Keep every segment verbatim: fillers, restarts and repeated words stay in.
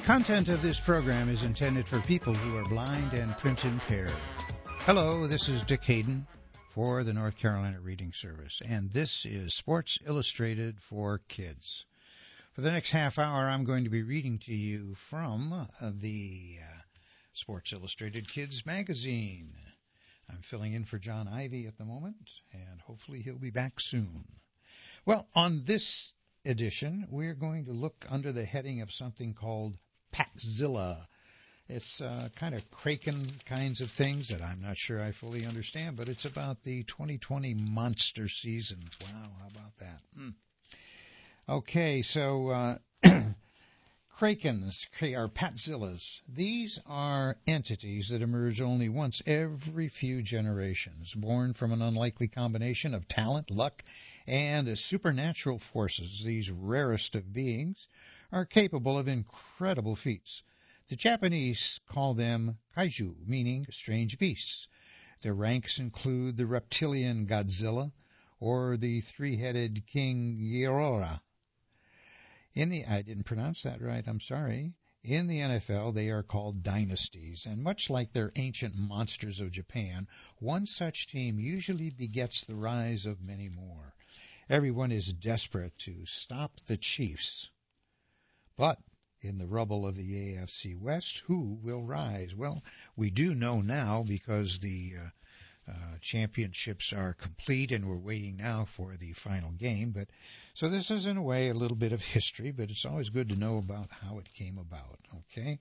content of this program is intended for people who are blind and print impaired. Hello, this is Dick Hayden for the North Carolina Reading Service, and this is Sports Illustrated for Kids. For the next half hour, I'm going to be reading to you from uh, the uh, Sports Illustrated Kids magazine. I'm filling in for John Ivy at the moment, and hopefully he'll be back soon. Well, on this edition, we're going to look under the heading of something called Patzilla. It's uh, kind of Kraken kinds of things that I'm not sure I fully understand, but it's about the twenty twenty monster season. Wow, how about that? Mm. Okay, so uh, Krakens, or Patzillas, these are entities that emerge only once every few generations, born from an unlikely combination of talent, luck, and supernatural forces. These rarest of beings are capable of incredible feats. The Japanese call them kaiju, meaning strange beasts. Their ranks include the reptilian Godzilla or the three-headed King Ghidorah. In the I didn't pronounce that right, I'm sorry. In the N F L, they are called dynasties, and much like their ancient monsters of Japan, one such team usually begets the rise of many more. Everyone is desperate to stop the Chiefs. But in the rubble of the A F C West, who will rise? Well, we do know now because the uh, uh, championships are complete and we're waiting now for the final game. But so this is in a way a little bit of history, but it's always good to know about how it came about, okay?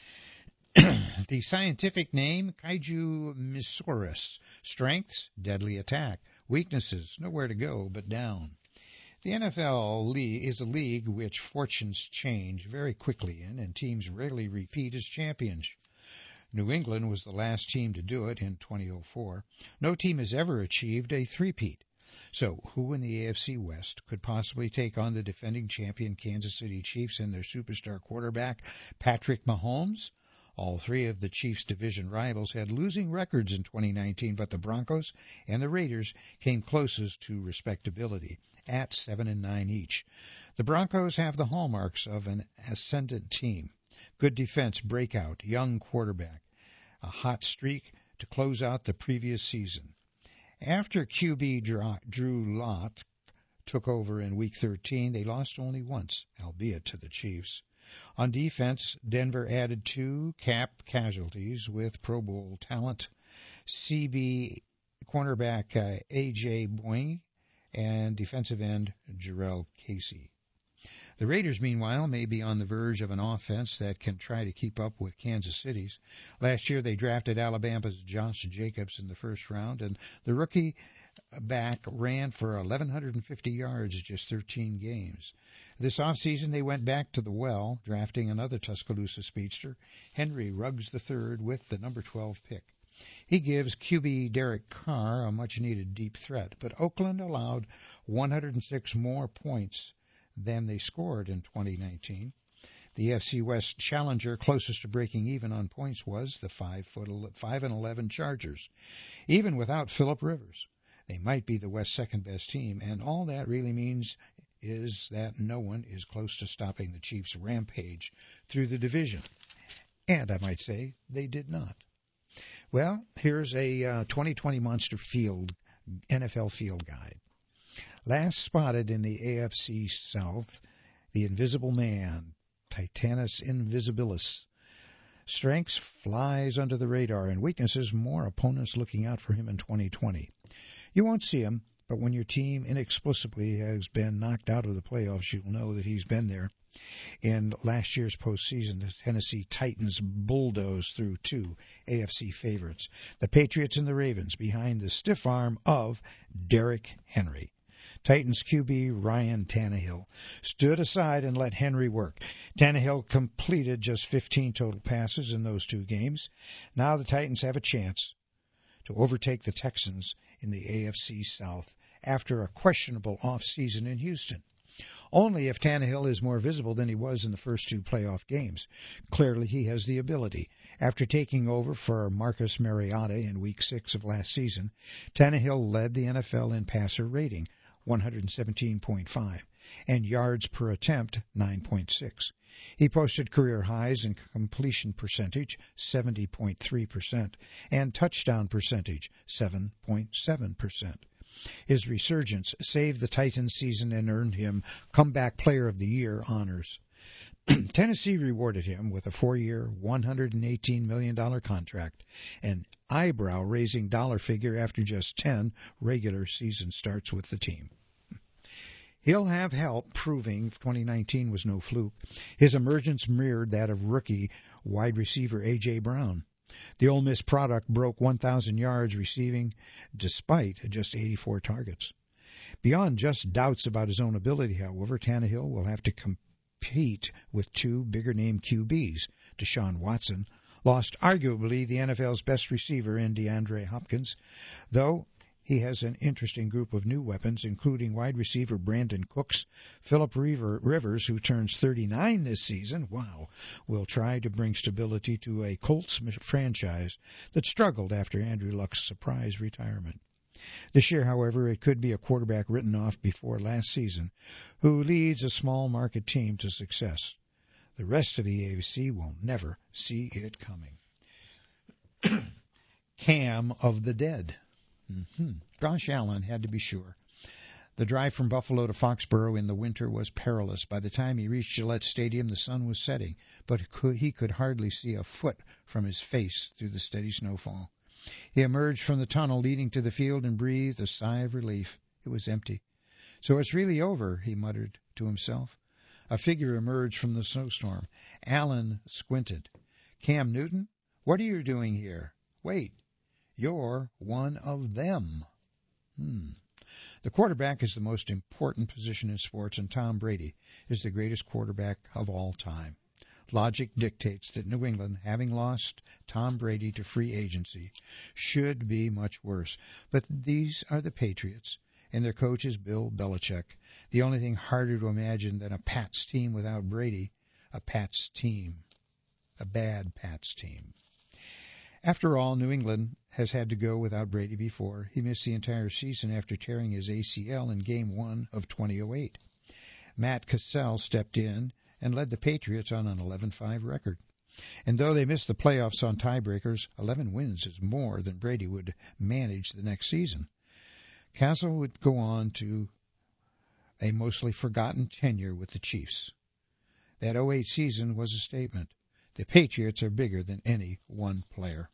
The scientific name, Kaiju Misaurus. Strengths, deadly attack. Weaknesses, nowhere to go but down. The N F L is a league which fortunes change very quickly in, and teams rarely repeat as champions. New England was the last team to do it in twenty oh four. No team has ever achieved a three-peat. So who in the A F C West could possibly take on the defending champion Kansas City Chiefs and their superstar quarterback, Patrick Mahomes? All three of the Chiefs' division rivals had losing records in twenty nineteen, but the Broncos and the Raiders came closest to respectability at seven and nine each. The Broncos have the hallmarks of an ascendant team. Good defense, breakout, young quarterback, a hot streak to close out the previous season. After Q B Drew Lock took over in Week thirteen, they lost only once, albeit to the Chiefs. On defense, Denver added two cap casualties with Pro Bowl talent, C B cornerback uh, A J Boyne and defensive end Jarrell Casey. The Raiders, meanwhile, may be on the verge of an offense that can try to keep up with Kansas City's. Last year, they drafted Alabama's Josh Jacobs in the first round, and the rookie back ran for eleven fifty yards just thirteen games. This offseason, they went back to the well, drafting another Tuscaloosa speedster, Henry Ruggs the third, with the number twelve pick. He gives Q B Derek Carr a much-needed deep threat, but Oakland allowed one hundred six more points than they scored in twenty nineteen. The A F C West challenger closest to breaking even on points was the five foot five and eleven Chargers. Even without Phillip Rivers, they might be the West's second-best team, and all that really means is that no one is close to stopping the Chiefs' rampage through the division. And I might say they did not. Well, here's a uh, twenty twenty Monster Field, N F L Field Guide. Last spotted in the A F C South, the Invisible Man, Titanus Invisibilis. Strengths, flies under the radar, and weaknesses, more opponents looking out for him in twenty twenty. You won't see him, but when your team inexplicably has been knocked out of the playoffs, you'll know that he's been there. In last year's postseason, the Tennessee Titans bulldozed through two A F C favorites, the Patriots and the Ravens, behind the stiff arm of Derrick Henry. Titans Q B Ryan Tannehill stood aside and let Henry work. Tannehill completed just fifteen total passes in those two games. Now the Titans have a chance to overtake the Texans in the A F C South after a questionable offseason in Houston. Only if Tannehill is more visible than he was in the first two playoff games. Clearly he has the ability. After taking over for Marcus Mariota in Week six of last season, Tannehill led the N F L in passer rating, one hundred seventeen point five, and yards per attempt, nine point six. He posted career highs in completion percentage, seventy point three percent, and touchdown percentage, seven point seven percent. His resurgence saved the Titans' season and earned him Comeback Player of the Year honors. Tennessee rewarded him with a four-year, one hundred eighteen million dollars contract, an eyebrow-raising dollar figure after just ten regular season starts with the team. He'll have help proving twenty nineteen was no fluke. His emergence mirrored that of rookie wide receiver A J. Brown. The Ole Miss product broke one thousand yards receiving despite just eighty-four targets. Beyond just doubts about his own ability, however, Tannehill will have to compete with two bigger-name Q Bs. Deshaun Watson lost arguably the N F L's best receiver in DeAndre Hopkins, though he has an interesting group of new weapons, including wide receiver Brandon Cooks. Philip Rivers, who turns thirty-nine this season, wow, will try to bring stability to a Colts franchise that struggled after Andrew Luck's surprise retirement. This year, however, it could be a quarterback written off before last season who leads a small market team to success. The rest of the A F C will never see it coming. Cam of the dead. Mm-hmm. Josh Allen had to be sure. The drive from Buffalo to Foxborough in the winter was perilous. By the time he reached Gillette Stadium, the sun was setting, but he could hardly see a foot from his face through the steady snowfall. He emerged from the tunnel leading to the field and breathed a sigh of relief. It was empty. "So it's really over," he muttered to himself. A figure emerged from the snowstorm. Allen squinted. "Cam Newton? What are you doing here? Wait. You're one of them." Hmm. The quarterback is the most important position in sports, and Tom Brady is the greatest quarterback of all time. Logic dictates that New England, having lost Tom Brady to free agency, should be much worse. But these are the Patriots, and their coach is Bill Belichick. The only thing harder to imagine than a Pats team without Brady, a Pats team, a bad Pats team. After all, New England has had to go without Brady before. He missed the entire season after tearing his A C L in Game one of twenty oh eight. Matt Cassell stepped in and led the Patriots on an eleven five record. And though they missed the playoffs on tiebreakers, eleven wins is more than Brady would manage the next season. Cassell would go on to a mostly forgotten tenure with the Chiefs. That oh eight season was a statement. The Patriots are bigger than any one player.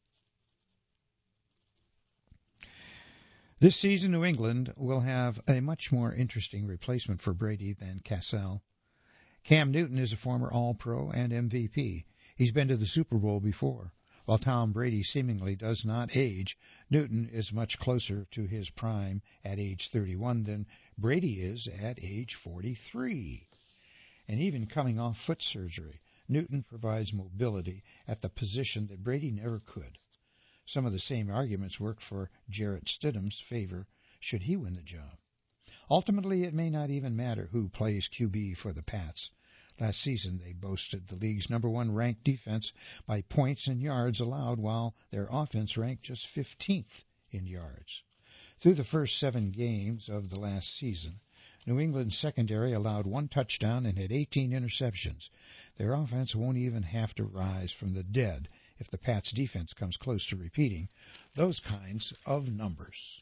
This season, New England will have a much more interesting replacement for Brady than Cassell. Cam Newton is a former All-Pro and M V P. He's been to the Super Bowl before. While Tom Brady seemingly does not age, Newton is much closer to his prime at age thirty-one than Brady is at age forty-three. And even coming off foot surgery, Newton provides mobility at the position that Brady never could. Some of the same arguments work for Jarrett Stidham's favor should he win the job. Ultimately, it may not even matter who plays Q B for the Pats. Last season, they boasted the league's number one ranked defense by points and yards allowed, while their offense ranked just fifteenth in yards. Through the first seven games of the last season, New England's secondary allowed one touchdown and had eighteen interceptions. Their offense won't even have to rise from the dead if the Pats' defense comes close to repeating those kinds of numbers.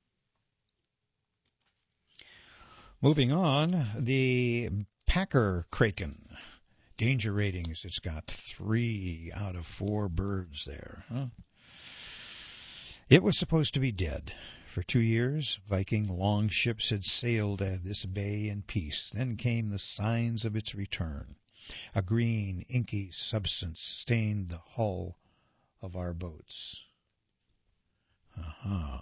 Moving on, the Packer Kraken. Danger ratings, it's got three out of four birds there. Huh? It was supposed to be dead. For two years, Viking longships had sailed at this bay in peace. Then came the signs of its return. A green, inky substance stained the hull of our boats. Aha.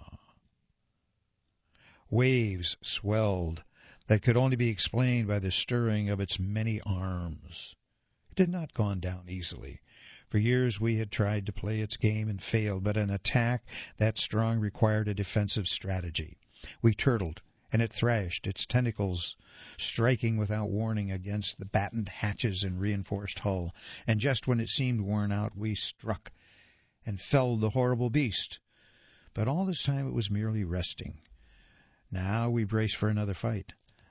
Waves swelled that could only be explained by the stirring of its many arms. It had not gone down easily. For years we had tried to play its game and failed, but an attack that strong required a defensive strategy. We turtled, and it thrashed, its tentacles striking without warning against the battened hatches and reinforced hull. And just when it seemed worn out, we struck and felled the horrible beast. But all this time it was merely resting. Now we braced for another fight.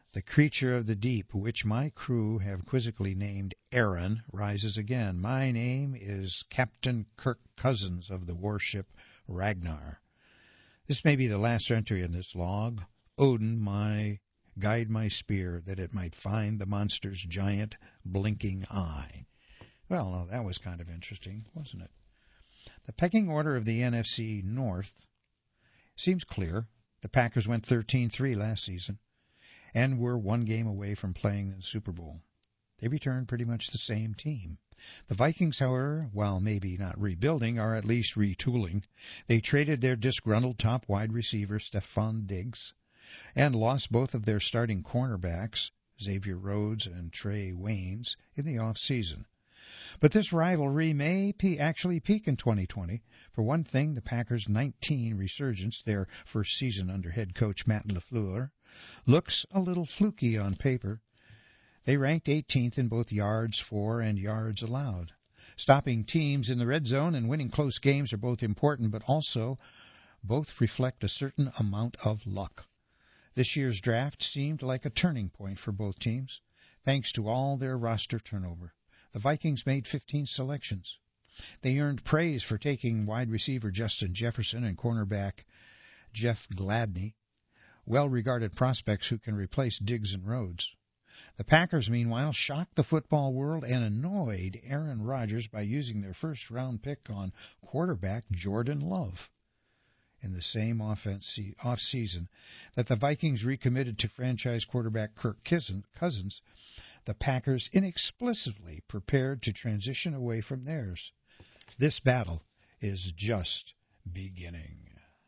The creature of the deep, which my crew have quizzically named Aaron, rises again. My name is Captain Kirk Cousins of the warship Ragnar. This may be the last entry in this log. Odin, my guide my spear, that it might find the monster's giant blinking eye. Well, no, that was kind of interesting, wasn't it? The pecking order of the N F C North seems clear. The Packers went thirteen three last season and were one game away from playing in the Super Bowl. They returned pretty much the same team. The Vikings, however, while maybe not rebuilding, are at least retooling. They traded their disgruntled top wide receiver, Stephon Diggs, and lost both of their starting cornerbacks, Xavier Rhodes and Trey Waynes, in the offseason. But this rivalry may pe- actually peak in twenty twenty. For one thing, the Packers' nineteen resurgence, their first season under head coach Matt LaFleur, looks a little fluky on paper. They ranked eighteenth in both yards for and yards allowed. Stopping teams in the red zone and winning close games are both important, but also both reflect a certain amount of luck. This year's draft seemed like a turning point for both teams, thanks to all their roster turnover. The Vikings made fifteen selections. They earned praise for taking wide receiver Justin Jefferson and cornerback Jeff Gladney, well-regarded prospects who can replace Diggs and Rhodes. The Packers, meanwhile, shocked the football world and annoyed Aaron Rodgers by using their first-round pick on quarterback Jordan Love. In the same off-season that the Vikings recommitted to franchise quarterback Kirk Cousins, the Packers inexplicably prepared to transition away from theirs. This battle is just beginning.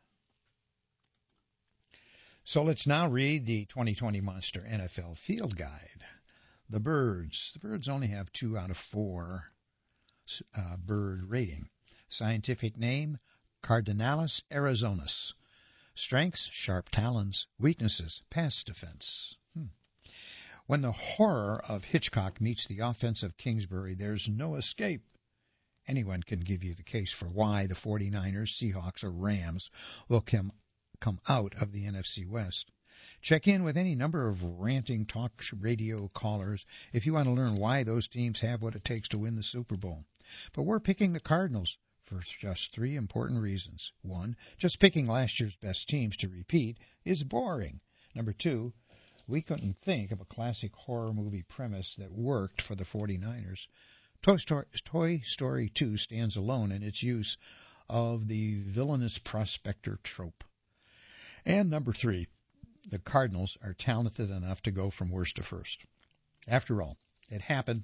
So let's now read the twenty twenty Monster N F L Field Guide. The birds. The birds only have two out of four uh, bird rating. Scientific name, Cardinalis arizonas. Strengths, sharp talons. Weaknesses, pass defense. Hmm. When the horror of Hitchcock meets the offense of Kingsbury, there's no escape. Anyone can give you the case for why the 49ers, Seahawks, or Rams will come come out of the N F C West. Check in with any number of ranting talk radio callers if you want to learn why those teams have what it takes to win the Super Bowl. But we're picking the Cardinals for just three important reasons. One, just picking last year's best teams to repeat is boring. Number two, we couldn't think of a classic horror movie premise that worked for the 49ers. Toy Story, Toy Story two stands alone in its use of the villainous prospector trope. And number three, the Cardinals are talented enough to go from worst to first. After all, it happened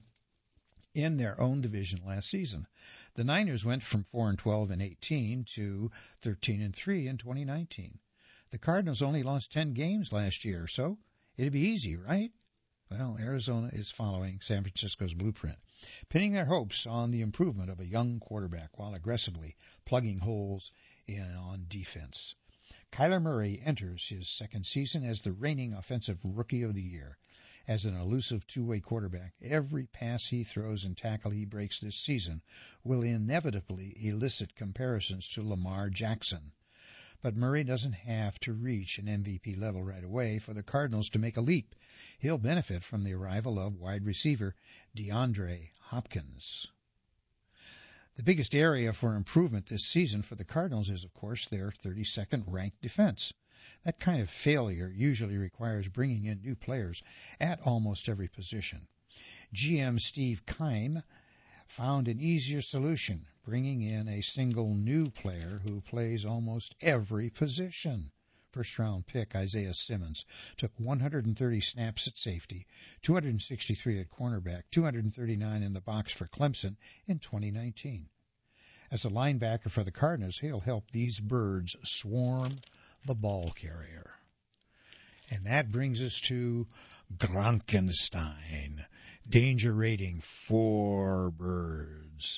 in their own division last season. The Niners went from four and twelve in eighteen to thirteen and three in twenty nineteen. The Cardinals only lost ten games last year, so it'd be easy, right? Well, Arizona is following San Francisco's blueprint, pinning their hopes on the improvement of a young quarterback while aggressively plugging holes in on defense. Kyler Murray enters his second season as the reigning offensive rookie of the year. As an elusive two-way quarterback, every pass he throws and tackle he breaks this season will inevitably elicit comparisons to Lamar Jackson. But Murray doesn't have to reach an M V P level right away for the Cardinals to make a leap. He'll benefit from the arrival of wide receiver DeAndre Hopkins. The biggest area for improvement this season for the Cardinals is, of course, their thirty-second ranked defense. That kind of failure usually requires bringing in new players at almost every position. G M Steve Keim found an easier solution, bringing in a single new player who plays almost every position. First-round pick Isaiah Simmons took one hundred thirty snaps at safety, two hundred sixty-three at cornerback, two hundred thirty-nine in the box for Clemson in twenty nineteen. As a linebacker for the Cardinals, he'll help these birds swarm the ball carrier. And that brings us to Gronkenstein. Danger rating, four birds.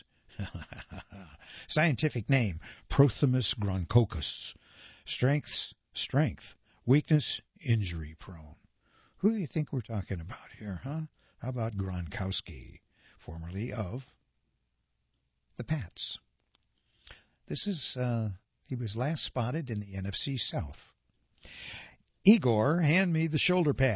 Scientific name, Prothemus groncoccus. Strengths, strength. Weakness, injury prone. Who do you think we're talking about here, huh? How about Gronkowski, formerly of the Pats? This is, uh, he was last spotted in the N F C South. Igor, hand me the shoulder pads.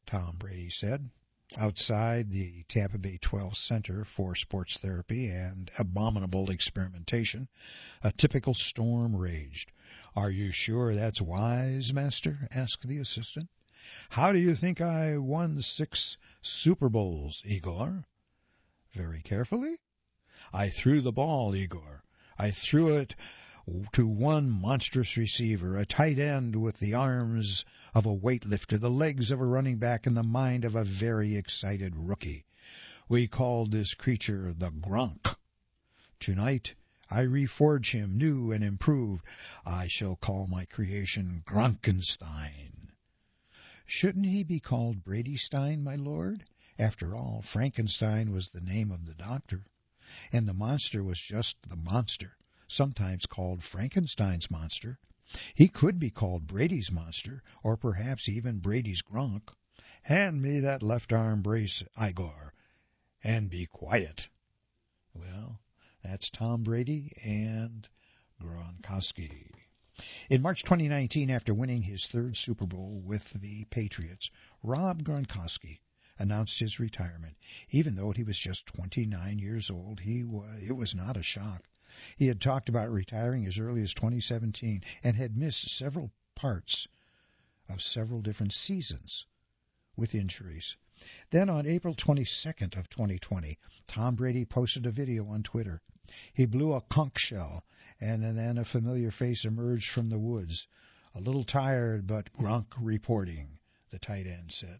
Tom Brady said. Outside the Tampa Bay twelve Center for Sports Therapy and Abominable Experimentation, a typical storm raged. "Are you sure that's wise, Master?" asked the assistant. "How do you think I won six Super Bowls, Igor?" "Very carefully?" "I threw the ball, Igor. I threw it to one monstrous receiver, a tight end with the arms of a weightlifter, the legs of a running back, and the mind of a very excited rookie. We called this creature the Gronk. Tonight I reforge him new and improved. I shall call my creation Gronkenstein." "Shouldn't he be called Bradystein, my lord? After all, Frankenstein was the name of the doctor, and the monster was just the monster, sometimes called Frankenstein's monster. He could be called Brady's monster, or perhaps even Brady's Gronk. Hand me that left arm brace, Igor, and be quiet." Well, that's Tom Brady and Gronkowski. In March twenty nineteen, after winning his third Super Bowl with the Patriots, Rob Gronkowski announced his retirement. Even though he was just twenty-nine years old, he was, it was not a shock. He had talked about retiring as early as twenty seventeen and had missed several parts of several different seasons with injuries. Then on April twenty-second of twenty twenty, Tom Brady posted a video on Twitter. He blew a conch shell, and then a familiar face emerged from the woods. "A little tired, but Gronk reporting," the tight end said.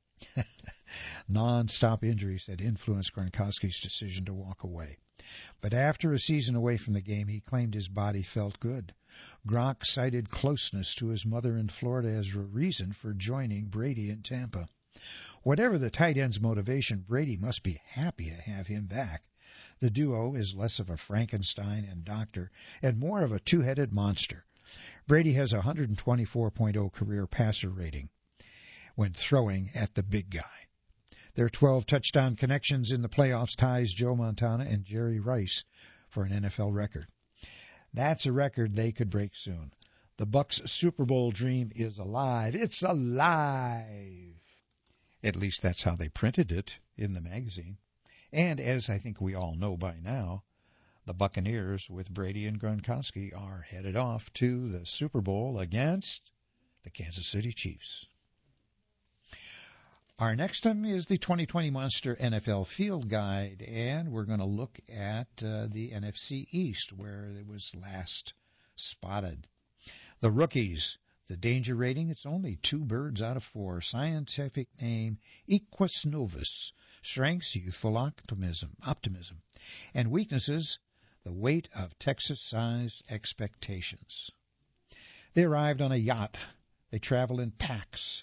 Non-stop injuries had influenced Gronkowski's decision to walk away. But after a season away from the game, he claimed his body felt good. Gronk cited closeness to his mother in Florida as a reason for joining Brady in Tampa. Whatever the tight end's motivation, Brady must be happy to have him back. The duo is less of a Frankenstein and doctor and more of a two-headed monster. Brady has a one twenty-four point oh career passer rating when throwing at the big guy. Their twelve touchdown connections in the playoffs ties Joe Montana and Jerry Rice for an N F L record. That's a record they could break soon. The Bucs' Super Bowl dream is alive. It's alive! At least that's how they printed it in the magazine. And as I think we all know by now, the Buccaneers with Brady and Gronkowski are headed off to the Super Bowl against the Kansas City Chiefs. Our next item is the twenty twenty Monster N F L Field Guide, and we're going to look at uh, the N F C East, where it was last spotted. The rookies, the danger rating, it's only two birds out of four. Scientific name, Equus novus. Strengths, youthful optimism. optimism. And weaknesses, the weight of Texas-sized expectations. They arrived on a yacht. They travel in packs.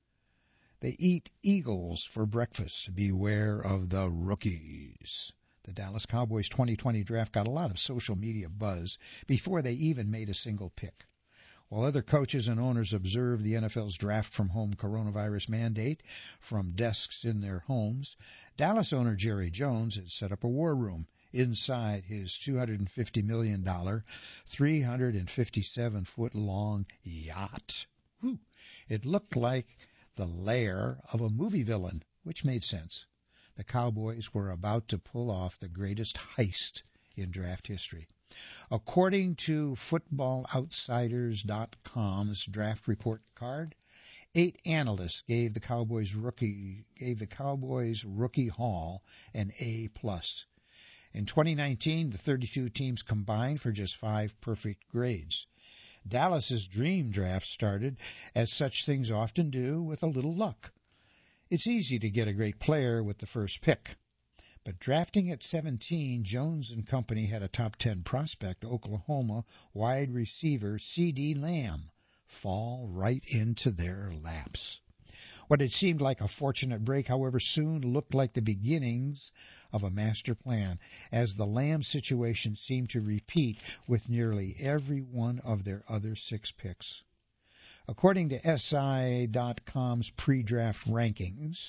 They eat eagles for breakfast. Beware of the rookies. The Dallas Cowboys twenty twenty draft got a lot of social media buzz before they even made a single pick. While other coaches and owners observed the N F L's draft-from-home coronavirus mandate from desks in their homes, Dallas owner Jerry Jones had set up a war room inside his two hundred fifty million dollars, three hundred fifty-seven foot long yacht. Whew. It looked like the lair of a movie villain, which made sense. The Cowboys were about to pull off the greatest heist in draft history. According to football outsiders dot com's draft report card, eight analysts gave the Cowboys rookie gave the Cowboys rookie haul an A plus. In twenty nineteen, the thirty-two teams combined for just five perfect grades. Dallas's dream draft started, as such things often do, with a little luck. It's easy to get a great player with the first pick. But drafting at seventeen, Jones and company had a top ten prospect, Oklahoma wide receiver CeeDee Lamb, fall right into their laps. What had seemed like a fortunate break, however, soon looked like the beginnings of a master plan, as the Lamb situation seemed to repeat with nearly every one of their other six picks. According to S I dot com's pre-draft rankings,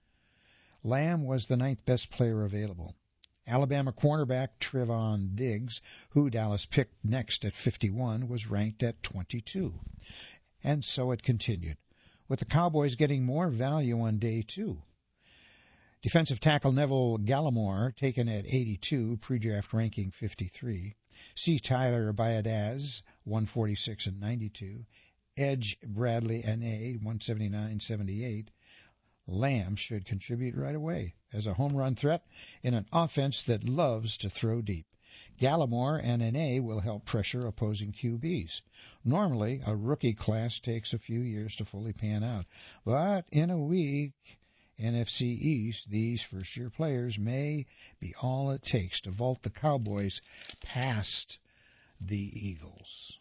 Lamb was the ninth best player available. Alabama cornerback Trevon Diggs, who Dallas picked next at fifty-one, was ranked at twenty-two. And so it continued. with the Cowboys getting more value on day two. Defensive tackle Neville Gallimore, taken at eighty-two, pre-draft ranking fifty-three. C. Tyler Biadasz, one forty-six and ninety-two. Edge Bradley N A, one seventy-nine seventy-eight. Lamb should contribute right away as a home run threat in an offense that loves to throw deep. Gallimore and N A will help pressure opposing Q Bs. Normally, a rookie class takes a few years to fully pan out, but in a week, N F C East, these first-year players may be all it takes to vault the Cowboys past the Eagles.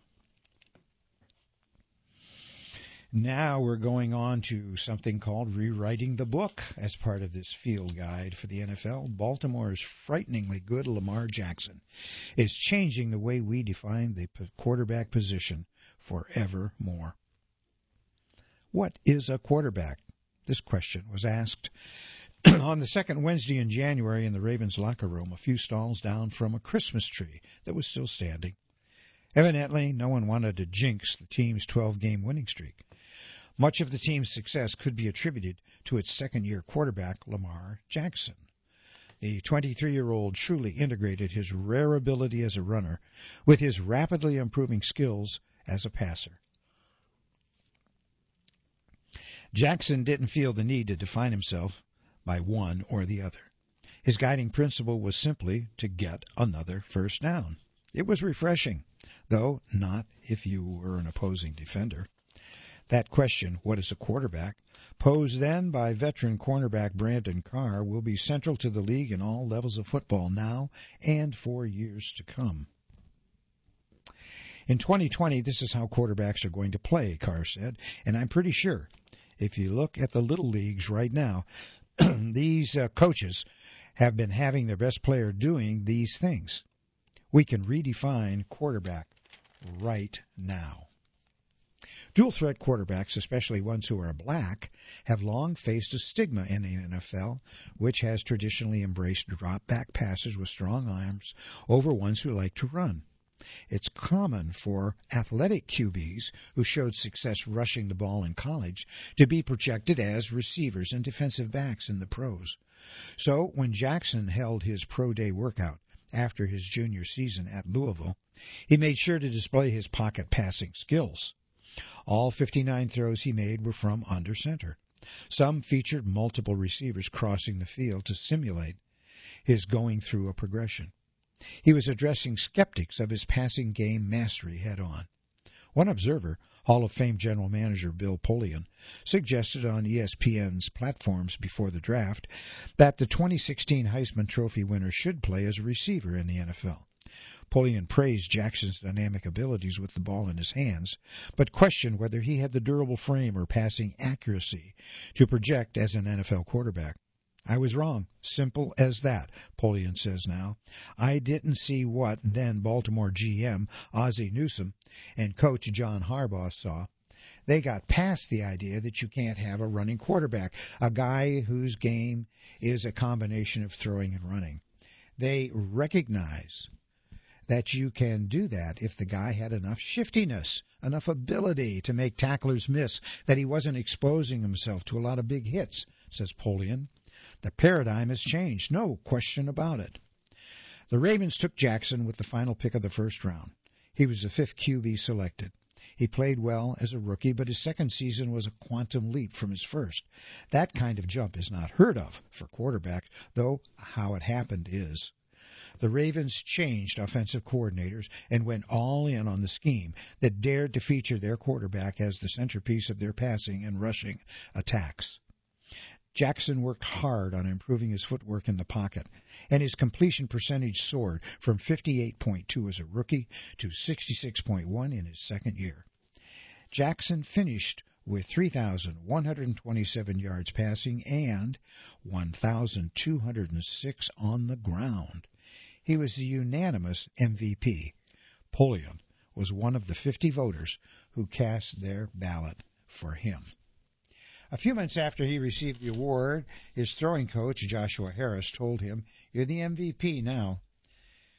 Now we're going on to something called Rewriting the Book as part of this field guide for the N F L. Baltimore's frighteningly good Lamar Jackson is changing the way we define the quarterback position forevermore. What is a quarterback? This question was asked on the second Wednesday in January in the Ravens locker room, a few stalls down from a Christmas tree that was still standing. Evidently, no one wanted to jinx the team's twelve-game winning streak. Much of the team's success could be attributed to its second-year quarterback, Lamar Jackson. The twenty-three-year-old truly integrated his rare ability as a runner with his rapidly improving skills as a passer. Jackson didn't feel the need to define himself by one or the other. His guiding principle was simply to get another first down. It was refreshing, though not if you were an opposing defender. That question, what is a quarterback, posed then by veteran cornerback Brandon Carr, will be central to the league in all levels of football now and for years to come. In twenty twenty, this is how quarterbacks are going to play, Carr said, and I'm pretty sure if you look at the little leagues right now, these uh, coaches have been having their best player doing these things. We can redefine quarterback right now. Dual-threat quarterbacks, especially ones who are black, have long faced a stigma in the N F L, which has traditionally embraced drop-back passes with strong arms over ones who like to run. It's common for athletic Q Bs who showed success rushing the ball in college to be projected as receivers and defensive backs in the pros. So when Jackson held his pro day workout after his junior season at Louisville, he made sure to display his pocket passing skills. All fifty-nine throws he made were from under center. Some featured multiple receivers crossing the field to simulate his going through a progression. He was addressing skeptics of his passing game mastery head-on. One observer, Hall of Fame general manager Bill Polian, suggested on E S P N's platforms before the draft that the twenty sixteen Heisman Trophy winner should play as a receiver in the N F L. Polian praised Jackson's dynamic abilities with the ball in his hands, but questioned whether he had the durable frame or passing accuracy to project as an N F L quarterback. I was wrong. Simple as that, Polian says now. I didn't see what then Baltimore G M Ozzie Newsome and coach John Harbaugh saw. They got past the idea that you can't have a running quarterback, a guy whose game is a combination of throwing and running. They recognize that you can do that if the guy had enough shiftiness, enough ability to make tacklers miss, that he wasn't exposing himself to a lot of big hits, says Polian. The paradigm has changed, no question about it. The Ravens took Jackson with the final pick of the first round. He was the fifth Q B selected. He played well as a rookie, but his second season was a quantum leap from his first. That kind of jump is not heard of for quarterbacks, though how it happened is. The Ravens changed offensive coordinators and went all in on the scheme that dared to feature their quarterback as the centerpiece of their passing and rushing attacks. Jackson worked hard on improving his footwork in the pocket, and his completion percentage soared from fifty-eight point two as a rookie to sixty-six point one in his second year. Jackson finished with three thousand one hundred twenty-seven yards passing and one thousand two hundred six on the ground. He was the unanimous M V P. Polian was one of the fifty voters who cast their ballot for him. A few months after he received the award, his throwing coach, Joshua Harris, told him, "You're the M V P now."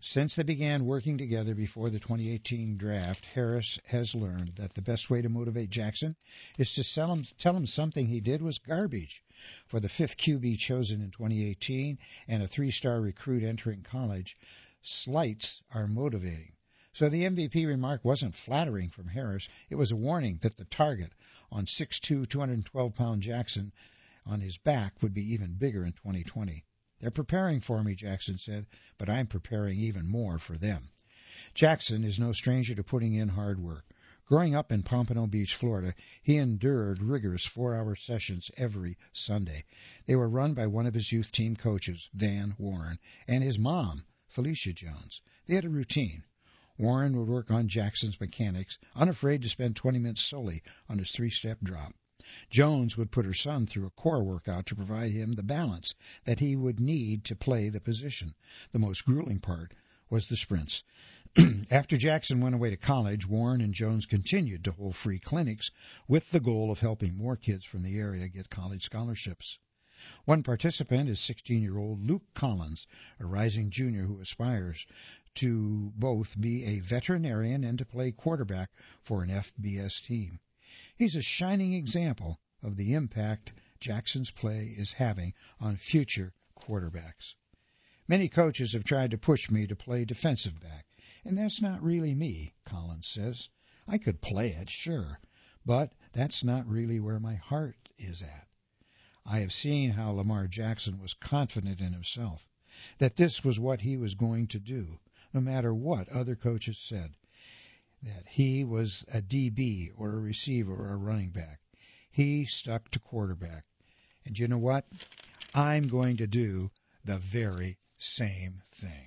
Since they began working together before the twenty eighteen draft, Harris has learned that the best way to motivate Jackson is to sell him, tell him something he did was garbage. For the fifth Q B chosen in twenty eighteen and a three-star recruit entering college, slights are motivating. So the M V P remark wasn't flattering from Harris. It was a warning that the target on six foot two, two hundred twelve pound Jackson on his back would be even bigger in twenty twenty. They're preparing for me, Jackson said, but I'm preparing even more for them. Jackson is no stranger to putting in hard work. Growing up in Pompano Beach, Florida, he endured rigorous four-hour sessions every Sunday. They were run by one of his youth team coaches, Van Warren, and his mom, Felicia Jones. They had a routine. Warren would work on Jackson's mechanics, unafraid to spend twenty minutes solely on his three-step drop. Jones would put her son through a core workout to provide him the balance that he would need to play the position. The most grueling part was the sprints. After Jackson went away to college, Warren and Jones continued to hold free clinics with the goal of helping more kids from the area get college scholarships. One participant is sixteen-year-old Luke Collins, a rising junior who aspires to both be a veterinarian and to play quarterback for an F B S team. He's a shining example of the impact Jackson's play is having on future quarterbacks. Many coaches have tried to push me to play defensive back, and that's not really me, Collins says. I could play it, sure, but that's not really where my heart is at. I have seen how Lamar Jackson was confident in himself, that this was what he was going to do, no matter what other coaches said, that he was a D B or a receiver or a running back. He stuck to quarterback. And you know what? I'm going to do the very same thing.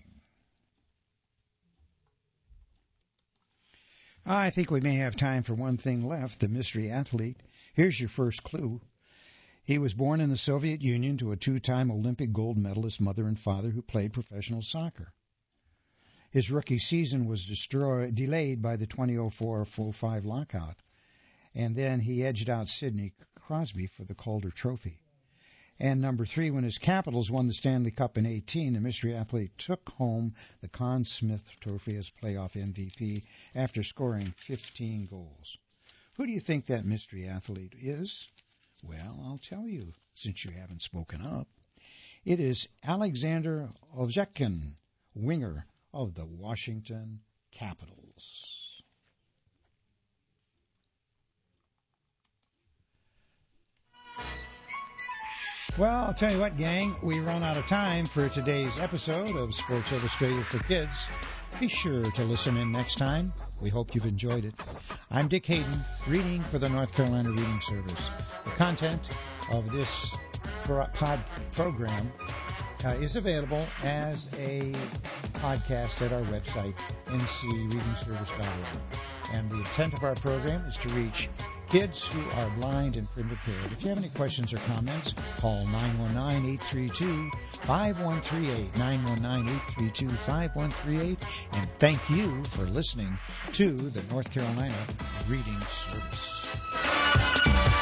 I think we may have time for one thing left, the mystery athlete. Here's your first clue. He was born in the Soviet Union to a two-time Olympic gold medalist mother and father who played professional soccer. His rookie season was destroyed, delayed by the twenty oh four oh five lockout, and then he edged out Sidney Crosby for the Calder Trophy. And number three, when his Capitals won the Stanley Cup in eighteen, the mystery athlete took home the Conn Smythe Trophy as playoff M V P after scoring fifteen goals. Who do you think that mystery athlete is? Well, I'll tell you, since you haven't spoken up. It is Alexander Ovechkin, winger of the Washington Capitals. Well, I'll tell you what, gang, we run out of time for today's episode of Sports Illustrated for Kids. Be sure to listen in next time. We hope you've enjoyed it. I'm Dick Hayden, reading for the North Carolina Reading Service. The content of this pod program uh, is available as a podcast at our website, n c reading service dot org. And the intent of our program is to reach kids who are blind and print impaired. If you have any questions or comments, call nine one nine, eight three two, five one three eight, nine one nine, eight three two, five one three eight. And thank you for listening to the North Carolina Reading Service.